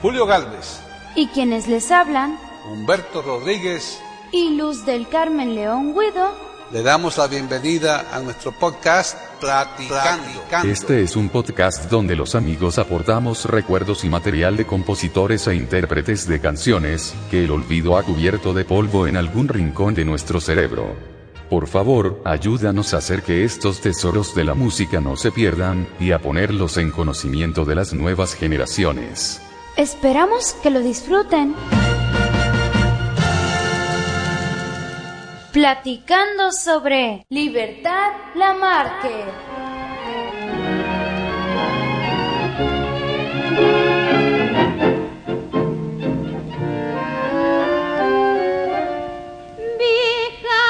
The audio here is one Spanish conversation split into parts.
Julio Gálvez. Y quienes les hablan, Humberto Rodríguez y Luz del Carmen León Guido, le damos la bienvenida a nuestro podcast Platicando. Este es un podcast donde los amigos aportamos recuerdos y material de compositores e intérpretes de canciones que el olvido ha cubierto de polvo en algún rincón de nuestro cerebro. Por favor, ayúdanos a hacer que estos tesoros de la música no se pierdan y a ponerlos en conocimiento de las nuevas generaciones. Esperamos que lo disfruten. Platicando sobre Libertad Lamarque. Vieja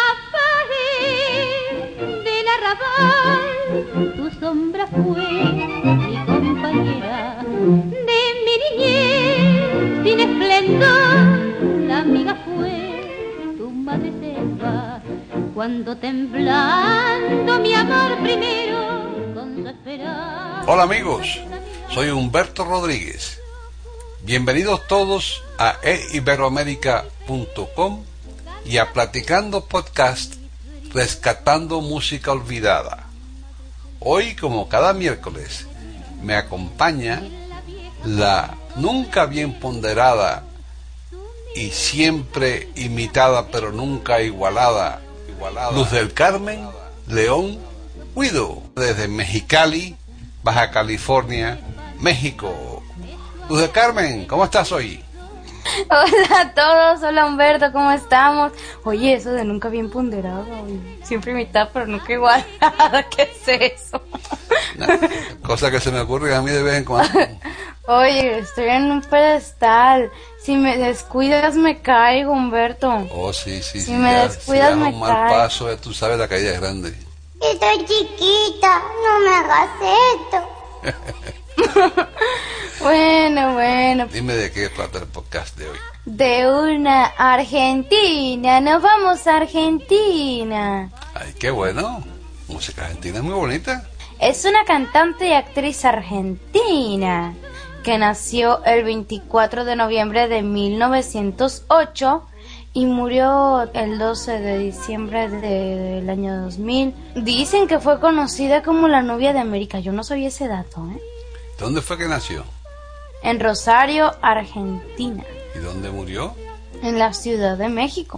pared del arrabal, tu sombra fue mi compañera de mi niñez sin esplendor, la amiga fue tu madre selva, cuando temblando mi amor primero con su esperanza. Hola amigos, soy Humberto Rodríguez. Bienvenidos todos a eiberoamerica.com y a Platicando Podcast, rescatando música olvidada. Hoy, como cada miércoles, me acompaña la nunca bien ponderada y siempre imitada pero nunca igualada Luz del Carmen León Guido, desde Mexicali, Baja California, México. Luz del Carmen, ¿cómo estás hoy? Hola a todos, hola Humberto, ¿cómo estamos? Oye, eso de nunca bien ponderado, siempre imitada pero nunca igualada, ¿qué es eso? Cosa que se me ocurre a mí de vez en cuando. Oye, estoy en un pedestal. Si me descuidas me caigo, Humberto. Oh, sí. Si me descuidas me un mal caigo. paso, tú sabes, la caída es grande. Estoy chiquita, no me hagas esto. Bueno. Dime de qué trata el podcast de hoy. De una Argentina, nos vamos a Argentina. Ay, qué bueno. Música argentina es muy bonita. Es una cantante y actriz argentina que nació el 24 de noviembre de 1908 y murió el 12 de diciembre del año 2000. Dicen que fue conocida como la novia de América. Yo no sabía ese dato, ¿eh? ¿Dónde fue que nació? En Rosario, Argentina. ¿Y dónde murió? En la Ciudad de México.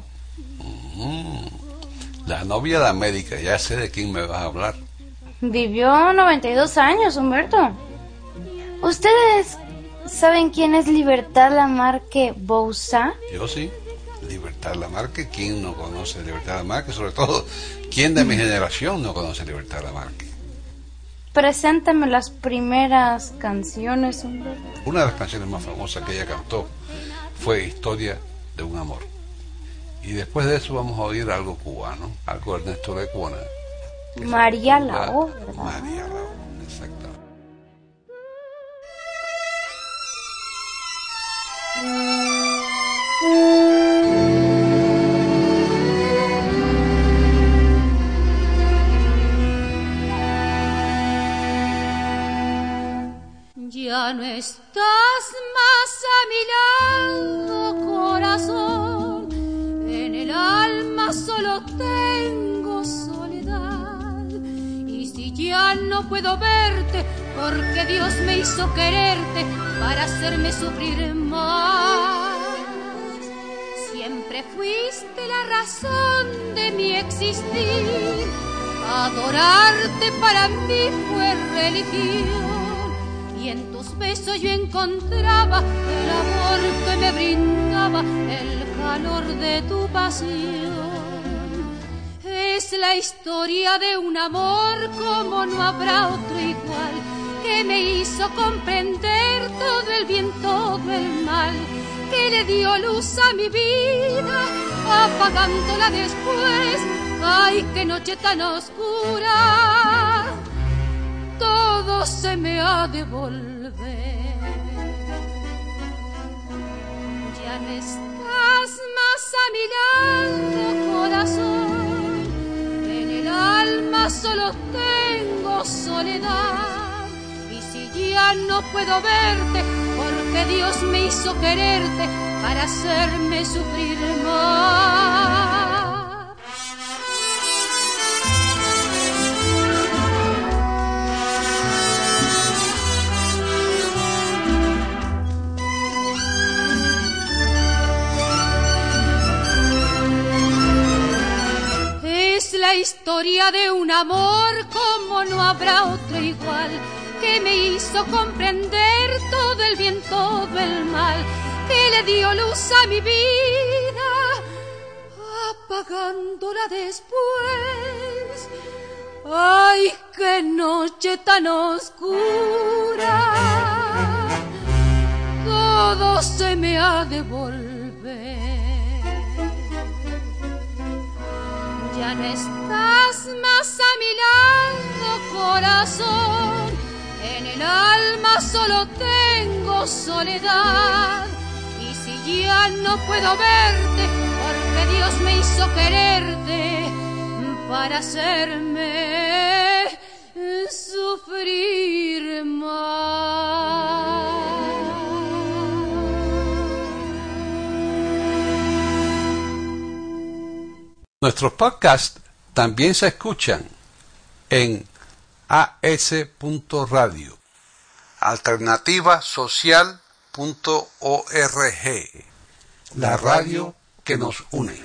La novia de América, ya sé de quién me vas a hablar. Vivió 92 años, Humberto. ¿Ustedes saben quién es Libertad Lamarque Bouzá? Yo sí. Libertad Lamarque, ¿quién no conoce Libertad Lamarque? Sobre todo, ¿quién de mi generación no conoce Libertad Lamarque? Preséntame las primeras canciones, Humberto. Una de las canciones más famosas que ella cantó fue Historia de un amor. Y después de eso vamos a oír algo cubano, algo de Ernesto Lecuona. María Lao, ¿verdad? María Lao, exactamente. Ya no estás más a mi lado, corazón. En el alma solo tengo soledad. Y si ya no puedo verte, porque Dios me hizo quererte para hacerme sufrir más. Siempre fuiste la razón de mi existir. Adorarte para mí fue religión. Y en tus besos yo encontraba el amor que me brindaba el calor de tu pasión. Es la historia de un amor como no habrá otro igual, que me hizo comprender todo el bien, todo el mal, que le dio luz a mi vida, apagándola después. Ay, qué noche tan oscura, todo se me ha de volver. Ya no estás más a mi lado, corazón. En el alma solo tengo soledad. Y si ya no puedo verte, porque porque Dios me hizo quererte para hacerme sufrir más. Es la historia de un amor como no habrá otro igual, que me hizo comprender todo el bien, todo el mal, que le dio luz a mi vida, apagándola después. ¡Ay, qué noche tan oscura! Todo se me ha de volver. Ya no estás más a mi lado, corazón. En el alma solo tengo soledad. Y si ya no puedo verte, porque Dios me hizo quererte para hacerme sufrir más. Nuestros podcasts también se escuchan en as.radio, alternativasocial.org, la radio que nos une.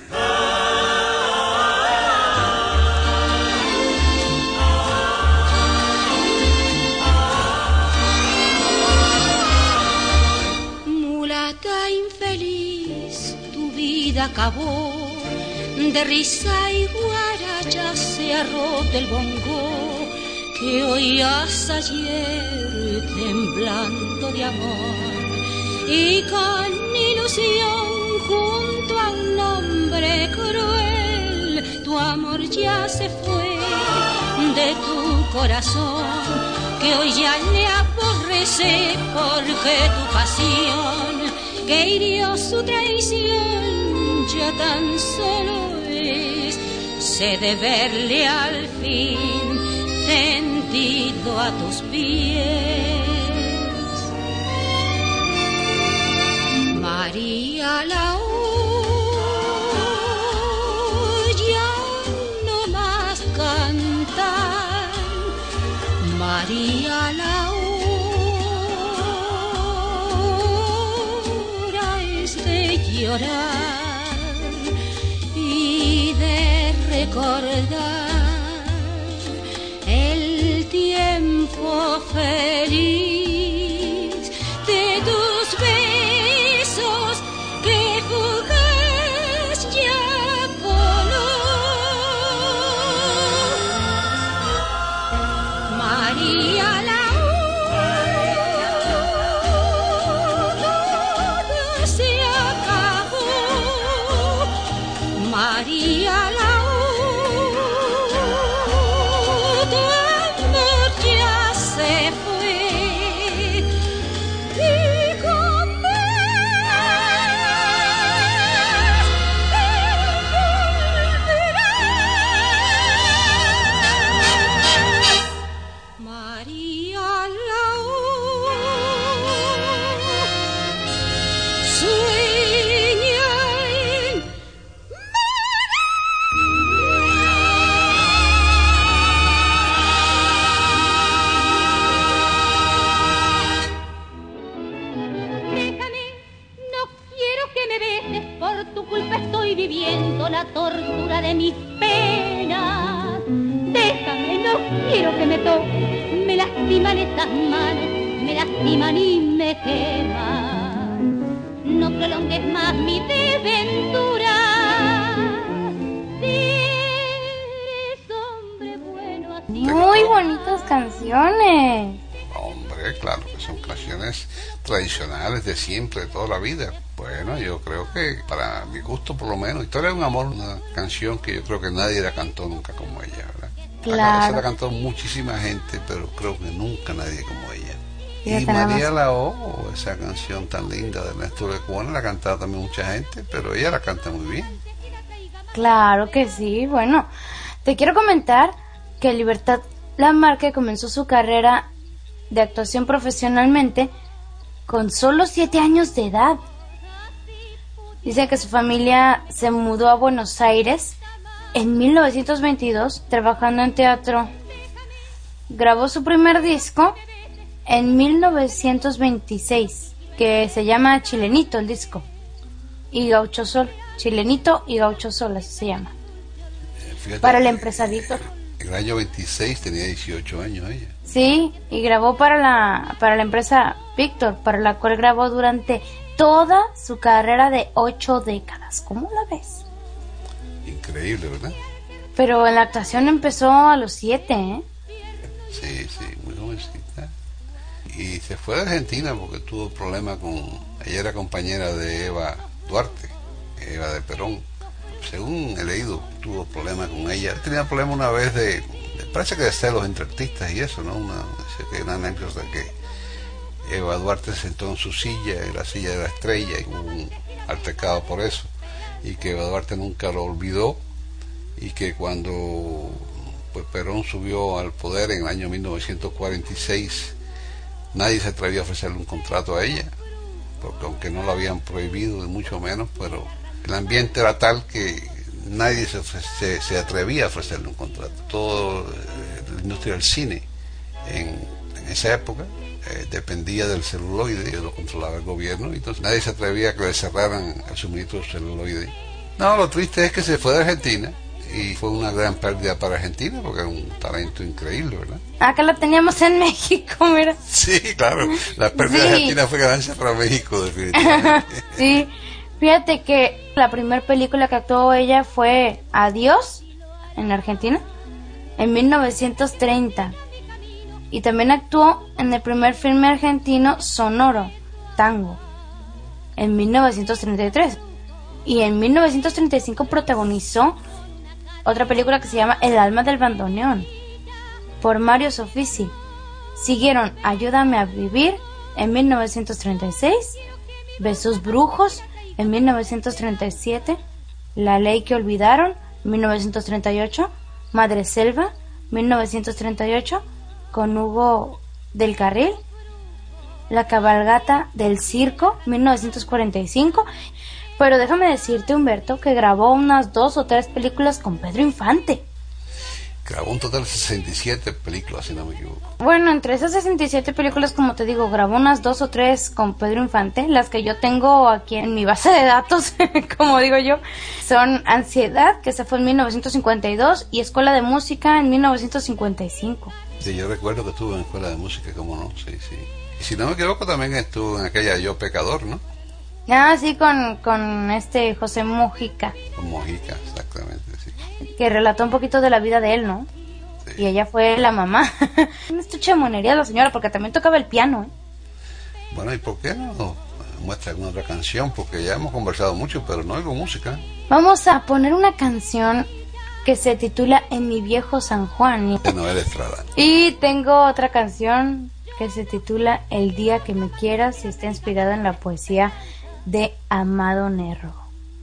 Mulata infeliz, tu vida acabó. De risa y guaracha se ha roto el bongo que oías ayer temblando de amor, y con ilusión junto a un hombre cruel tu amor ya se fue de tu corazón, que hoy ya le aborrece porque tu pasión que hirió su traición ya tan solo sé de verle al fin tendido a tus pies. María Laúd, ya no más cantar. María Laúd, hora es de llorar y de recordar el tiempo feliz de tus besos que fugaz ya voló. María Laúd, todo se acabó. María Laúd, tu amor ya se fue y jamás volverás. María Laúd, sueña en déjame, no quiero que me beses, por tu culpa estoy viviendo la tortura de mis penas. Déjame, no quiero que me toques, me lastiman estas manos, me lastiman y me queman. No prolongues más mi desventura, si eres hombre bueno así. Muy bonitas canciones. Hombre, claro que son canciones tradicionales de siempre, de toda la vida. Bueno, yo creo que para mi gusto por lo menos, Historia de un amor, una canción que yo creo que nadie la cantó nunca como ella, ¿verdad? Claro. Se la cantó muchísima gente, pero creo que nunca nadie como ella. Fíjate Y nada María más. Laó, esa canción tan linda de Ernesto Lecuona, la cantaba también mucha gente, pero ella la canta muy bien. Claro que sí. Bueno, te quiero comentar que Libertad Lamarque comenzó su carrera de actuación profesionalmente con solo 7 años de edad. Dice que su familia se mudó a Buenos Aires en 1922 trabajando en teatro. Grabó su primer disco en 1926, que se llama Chilenito el disco, y Gaucho Sol. Chilenito y Gaucho Sol, así se llama. Para la empresa Víctor. En el año 26 tenía 18 años ella. Sí, y grabó para la empresa Víctor, para la cual grabó durante toda su carrera de 8 décadas. ¿Cómo la ves? Increíble, ¿verdad? Pero en la actuación empezó a los 7, ¿eh? Sí, muy jovencita. Y se fue de Argentina porque tuvo problemas con... Ella era compañera de Eva Duarte, Eva de Perón. Según he leído, tuvo problemas con ella. Tenía problemas una vez parece que de celos entre artistas y eso, ¿no? Una anécdota que Eva Duarte se sentó en su silla, en la silla de la estrella, y hubo un altercado por eso. Y que Eva Duarte nunca lo olvidó. Y que cuando pues Perón subió al poder en el año 1946, nadie se atrevió a ofrecerle un contrato a ella, porque aunque no lo habían prohibido, ni mucho menos, pero el ambiente era tal que nadie se atrevía a ofrecerle un contrato. Toda la industria del cine en esa época dependía del celuloide, y lo controlaba el gobierno, y entonces nadie se atrevía a que le cerraran el suministro del celuloide. No, lo triste es que se fue de Argentina, y fue una gran pérdida para Argentina, porque era un talento increíble, ¿verdad? Acá la teníamos en México, mira. Sí, claro, la pérdida de Argentina fue ganancia para México, definitivamente. Sí, fíjate que la primera película que actuó ella fue Adiós, en Argentina, en 1930. Y también actuó en el primer filme argentino sonoro, Tango, en 1933. Y en 1935 protagonizó otra película que se llama El alma del bandoneón, por Mario Soffici. Siguieron Ayúdame a vivir en 1936, Besos brujos en 1937, La ley que olvidaron 1938, Madre Selva 1938, con Hugo del Carril, La cabalgata del circo 1945. Pero déjame decirte, Humberto, que grabó unas 2 o 3 películas con Pedro Infante. Grabó un total de 67 películas, si no me equivoco. Bueno, entre esas 67 películas, como te digo, grabó unas 2 o 3 con Pedro Infante. Las que yo tengo aquí en mi base de datos, como digo yo, son Ansiedad, que se fue en 1952, y Escuela de Música en 1955. Sí, yo recuerdo que estuvo en Escuela de Música, ¿cómo no? Sí. Y si no me equivoco, también estuvo en aquella Yo Pecador, ¿no? Ah, sí, con José Mojica. Con Mojica, exactamente, sí. Que relató un poquito de la vida de él, ¿no? Sí. Y ella fue la mamá. Una estuche de monería la señora, porque también tocaba el piano, ¿eh? Bueno, ¿y por qué no muestra alguna otra canción? Porque ya hemos conversado mucho, pero no oigo música. Vamos a poner una canción que se titula En mi viejo San Juan. De Noel Estrada. Y tengo otra canción que se titula El día que me quieras, y está inspirada en la poesía de Amado Nervo.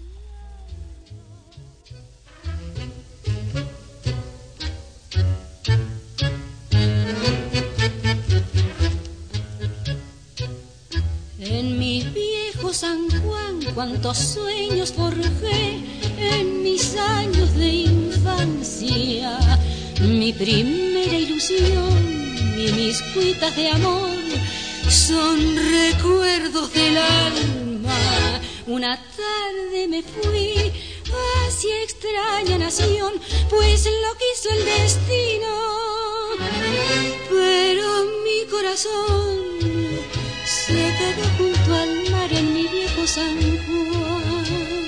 En mi viejo San Juan, cuántos sueños forjé en mis años de infancia. Mi primera ilusión y mis cuitas de amor son recuerdos del alma. Una tarde me fui hacia extraña nación, pues lo quiso el destino. Pero mi corazón se quedó junto al mar en mi viejo San Juan.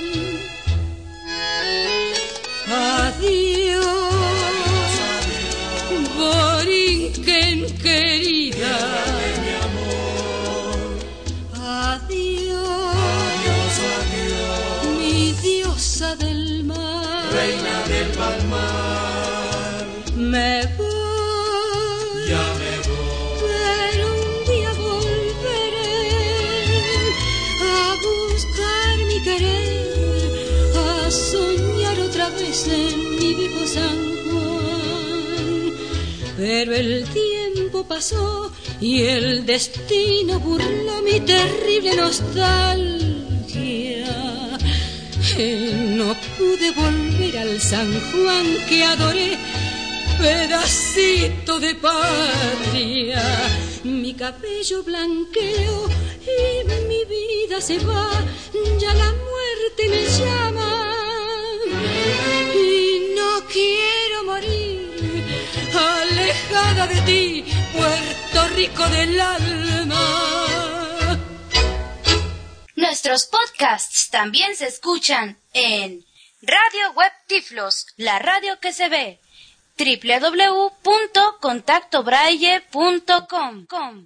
Adiós, Borinquen querida. Del mar, reina del palmar, me voy, ya me voy, pero un día volveré a buscar mi querer, a soñar otra vez en mi viejo San Juan. Pero el tiempo pasó y el destino burló mi terrible nostalgia. No pude volver al San Juan que adoré, pedacito de patria. Mi cabello blanqueo y mi vida se va, ya la muerte me llama. Y no quiero morir alejada de ti, Puerto Rico del alma. Nuestros podcasts también se escuchan en Radio Web Tiflos, la radio que se ve. www.contactobraille.com.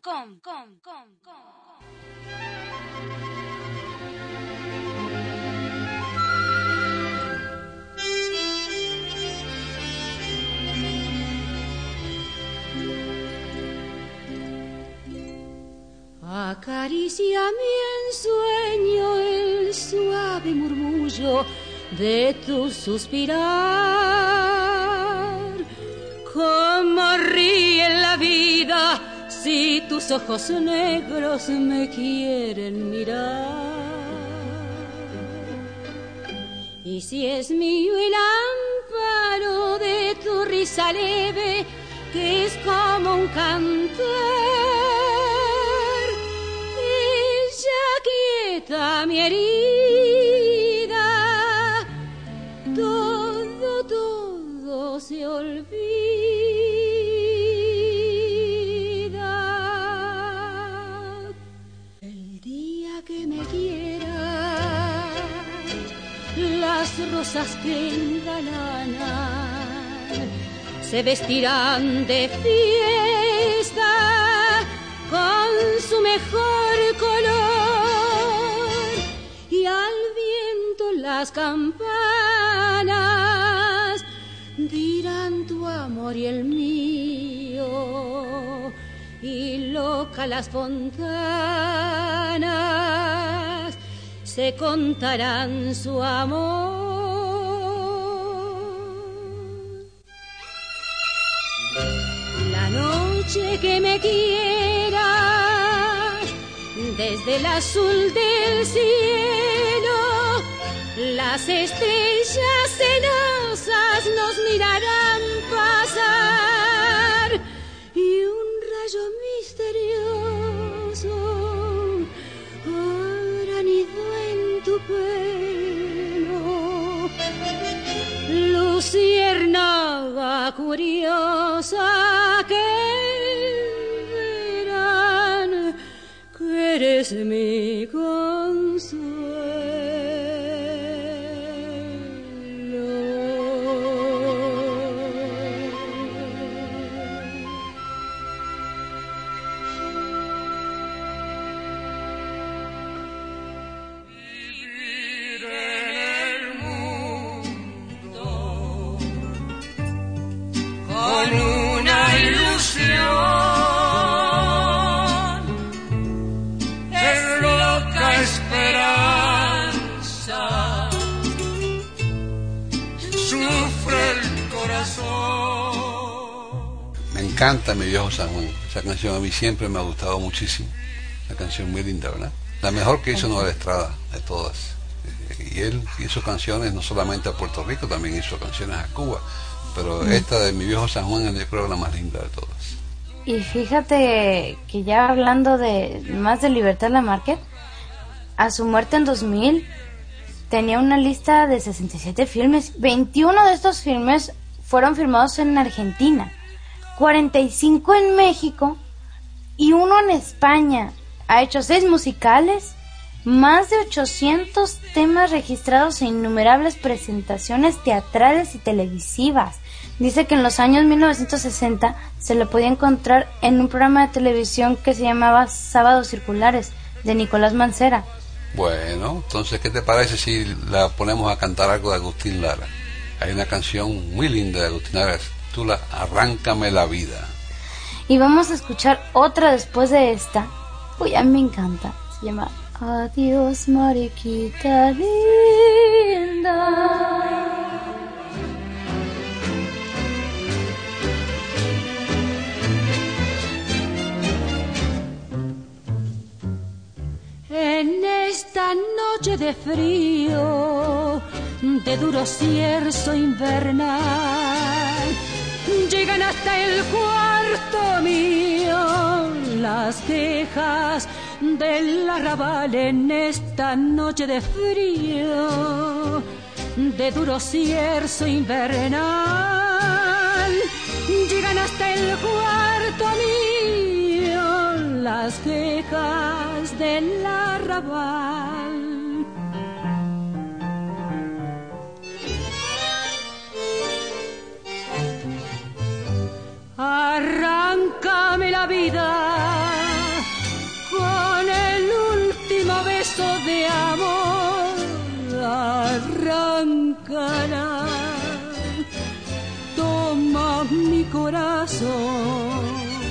Acaríciame en sueño el suave murmullo de tu suspirar. Cómo ríe la vida si tus ojos negros me quieren mirar. Y si es mío el amparo de tu risa leve, que es como un cantar, quieta mi herida, todo se olvida. El día que me quiera, las rosas que engalanan se vestirán de fiesta con su mejor color, y al viento las campanas dirán tu amor y el mío, y loca las fontanas se contarán su amor. La noche que me quiera, desde el azul del cielo, las estrellas celosas nos mirarán pasar, y un rayo misterioso habrá nido en tu pelo, luciérnaga curiosa que eres mi consuelo. Vivir en el mundo con una ilusión. Esperanza sufre el corazón. Me encanta Mi Viejo San Juan. Esa canción a mí siempre me ha gustado muchísimo. Una canción muy linda, ¿verdad? La mejor que hizo Noel Estrada de todas. Y él hizo canciones no solamente a Puerto Rico, también hizo canciones a Cuba. Pero esta de Mi Viejo San Juan es, yo creo, la más linda de todas. Y fíjate que ya hablando de más de Libertad Lamarque, a su muerte en 2000 tenía una lista de 67 filmes. 21 de estos filmes fueron filmados en Argentina, 45 en México y uno en España. Ha hecho 6 musicales, más de 800 temas registrados e innumerables presentaciones teatrales y televisivas. Dice que en los años 1960 se lo podía encontrar en un programa de televisión que se llamaba Sábados Circulares, de Nicolás Mancera. Bueno, entonces, ¿qué te parece si la ponemos a cantar algo de Agustín Lara? Hay una canción muy linda de Agustín Lara, titula Arráncame la vida. Y vamos a escuchar otra después de esta. Uy, a mí me encanta. Se llama Adiós, mariquita linda. noche de frío, de duro cierzo invernal, llegan hasta el cuarto mío las quejas del arrabal en esta noche de frío, de duro cierzo invernal, llegan hasta el cuarto mío las quejas del arrabal. Arráncame la vida con el último beso de amor, arráncala, toma mi corazón,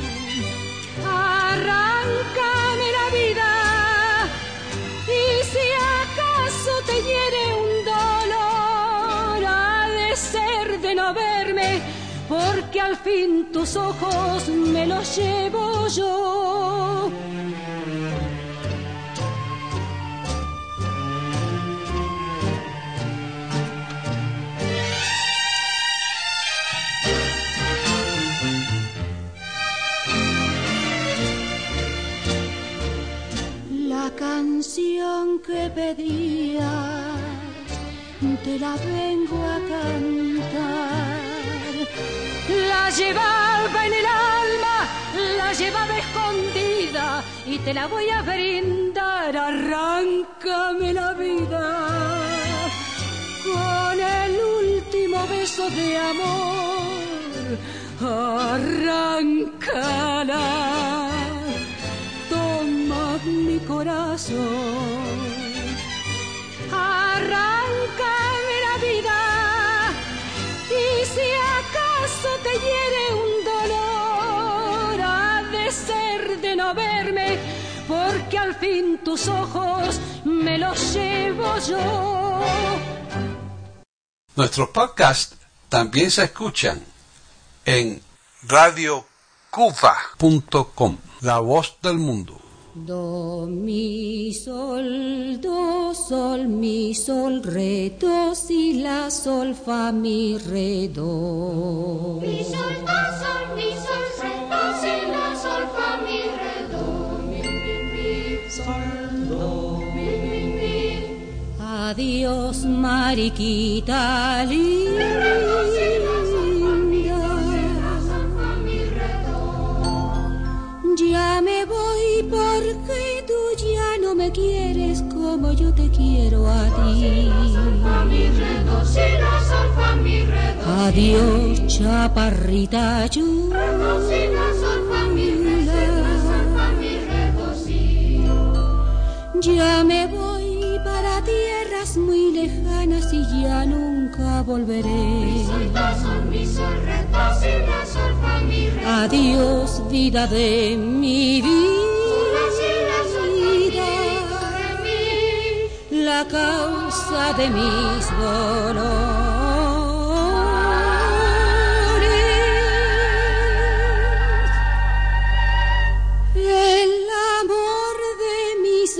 arráncame la vida, y si acaso te hiere un dolor, ha de ser de no verme, porque al fin tus ojos me los llevo yo. La canción que pedías te la vengo a cantar. La llevaba en el alma, la llevaba escondida y te la voy a brindar. Arráncame la vida con el último beso de amor, arráncala, toma mi corazón, arráncame la vida, y si acaso te hiere un dolor, ha de ser de no verme, porque al fin tus ojos me los llevo yo. Nuestros podcasts también se escuchan en radiocuba.com, la voz del mundo. Do, mi, sol, re, do, si, la, sol, fa, mi, re, do. Mi, sol, do, re, do, si, la, sol, fa, mi, re, do. Mi, sol, do, mi. Adiós, mariquita linda. Ya me voy porque tú ya no me quieres como yo te quiero a ti. Adiós, chaparrita chula. Ya me voy para tierras muy lejanas y ya nunca volveré. Adiós, vida de mi vida, la causa de mis dolores. El amor de mis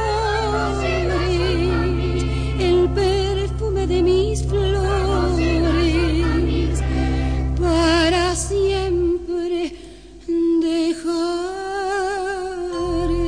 amores, el perfume de mis flores, para siempre dejaré.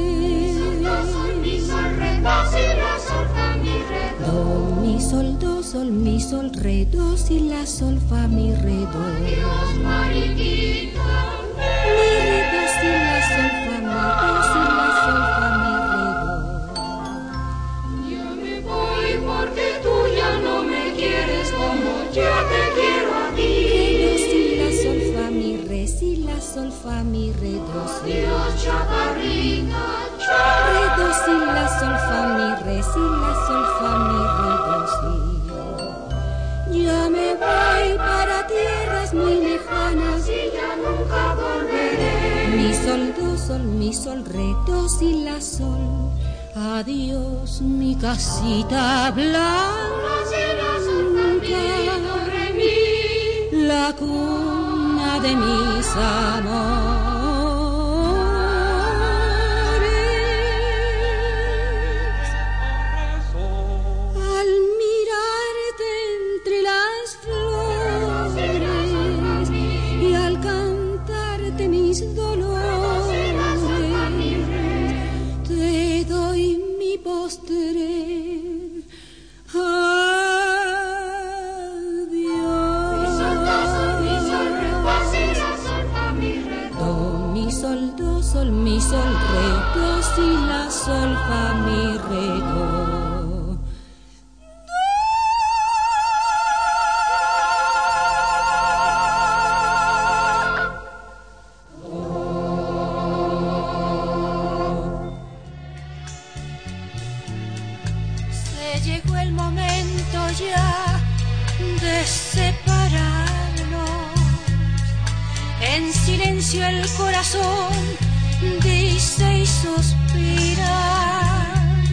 Do, mi, sol, do, sol, mi, sol, re, do, si, la, sol, fa, mi, re, do. Adiós, mariquita. Mi, re, do, si, la, sol, fa, mi, do, si, la, sol, fa, mi, re, do. Yo me voy porque tú ya no me quieres como yo te quiero a ti. Re, do, si, la, sol, fa, mi, re, si, la, sol, fa, mi, re, do, si. Adiós, chaparrita. Re, do, si, la, sol, fa, mi, re, si, la, sol, fa, mi, re, do, si. Ya me voy para tierras muy lejanas Y ya nunca volveré. mi, sol, do, sol, mi, sol, re, do, si, la, sol. Adiós, mi casita blanca, la cuna de mis amores. solfa mi re do. Llegó el momento ya de separarnos. En silencio el corazón dice y suspira.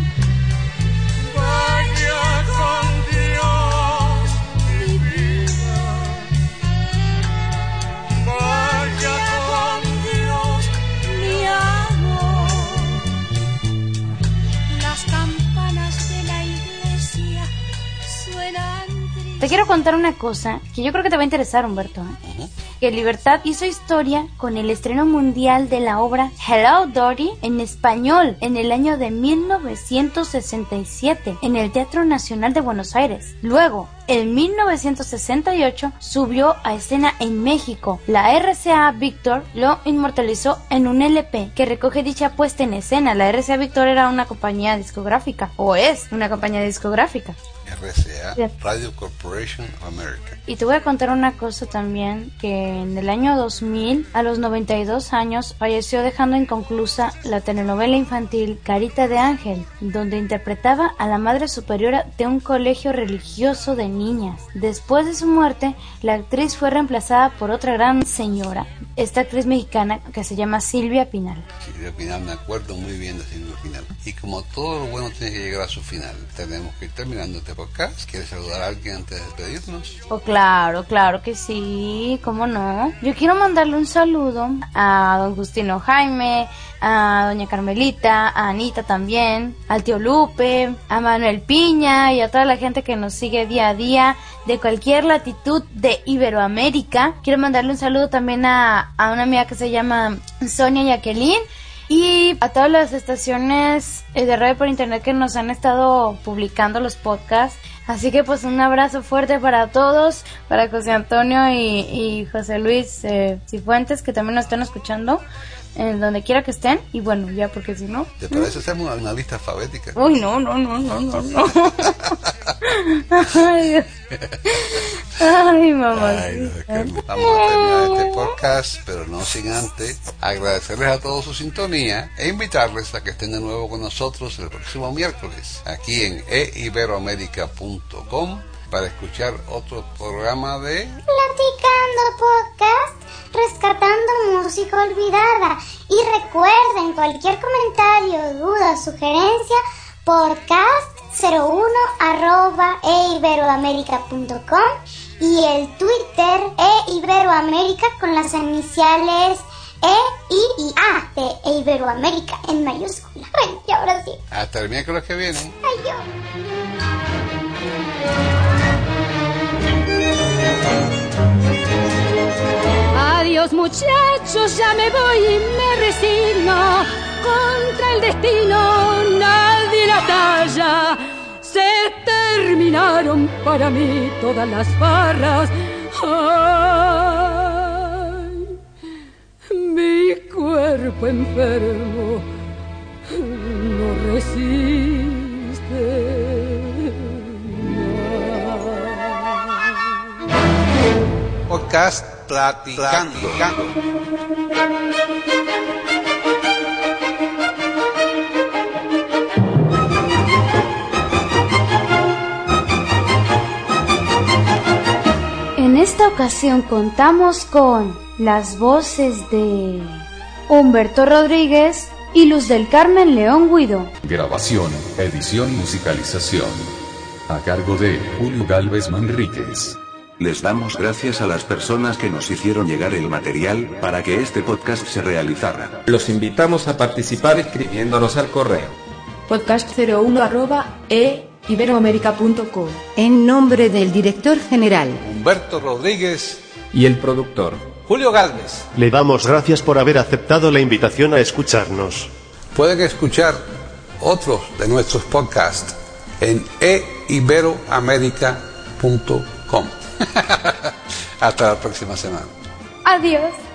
Vaya con Dios, mi vida. Vaya con Dios, mi amor. Las campanas de la iglesia suenan tristes. Te quiero contar una cosa que yo creo que te va a interesar, Humberto. Que Libertad hizo historia con el estreno mundial de la obra Hello, Dolly en español en el año de 1967 en el Teatro Nacional de Buenos Aires. Luego, en 1968 subió a escena en México. La RCA Víctor lo inmortalizó en un LP que recoge dicha puesta en escena. La RCA Víctor era una compañía discográfica, o es una compañía discográfica. RCA, Radio Corporation of America. Y te voy a contar una cosa también, que en el año 2000, a los 92 años, falleció dejando inconclusa la telenovela infantil Carita de Ángel, donde interpretaba a la madre superiora de un colegio religioso de niñas. Después de su muerte, la actriz fue reemplazada por otra gran señora, esta actriz mexicana que se llama Silvia Pinal. Silvia Pinal, me acuerdo muy bien de Silvia Pinal. Y como todo lo bueno tiene que llegar a su final, tenemos que ir terminando este podcast. ¿Quieres saludar a alguien antes de despedirnos? Oh, claro que sí, ¿cómo no? Yo quiero mandarle un saludo a don Justino Jaime, a doña Carmelita, a Anita también, al tío Lupe, a Manuel Piña y a toda la gente que nos sigue día a día de cualquier latitud de Iberoamérica. Quiero mandarle un saludo también a una amiga que se llama Sonia Jacqueline. Y a todas las estaciones de radio por internet que nos han estado publicando los podcasts. Así que pues un abrazo fuerte para todos, para José Antonio y José Luis Cifuentes, que también nos están escuchando, en donde quiera que estén. Y bueno, ya porque si no... ¿Te parece hacer una lista alfabética? Uy, no. Ay, Dios. Ay, mamá. Ay, no, vamos a terminar este podcast, pero no sin antes agradecerles a todos su sintonía e invitarles a que estén de nuevo con nosotros el próximo miércoles aquí en eiberoamerica.com para escuchar otro programa de Platicando Podcast, rescatando música olvidada. Y recuerden, cualquier comentario, duda, sugerencia, podcast01@eiberoamerica.com y el Twitter eiberoamerica con las iniciales E, I y A de Iberoamérica en mayúscula. Ay, y ahora sí. hasta el miércoles que viene. Ay, yo. Adiós muchachos, ya me voy y me resigno. Contra el destino nadie la talla. Se terminaron para mí todas las farras. Ay, mi cuerpo enfermo no resiste más. Podcast Platicando. En esta ocasión contamos con las voces de Humberto Rodríguez y Luz del Carmen León Guido. Grabación, edición y musicalización. A cargo de Julio Gálvez Manríquez. Les damos gracias a las personas que nos hicieron llegar el material para que este podcast se realizara. Los invitamos a participar escribiéndonos al correo podcast01@eiberoamerica.com. En nombre del director general Humberto Rodríguez y el productor Julio Gálvez. Le damos gracias por haber aceptado la invitación a escucharnos. Pueden escuchar otros de nuestros podcasts en eiberoamerica.com. Hasta la próxima semana. Adiós.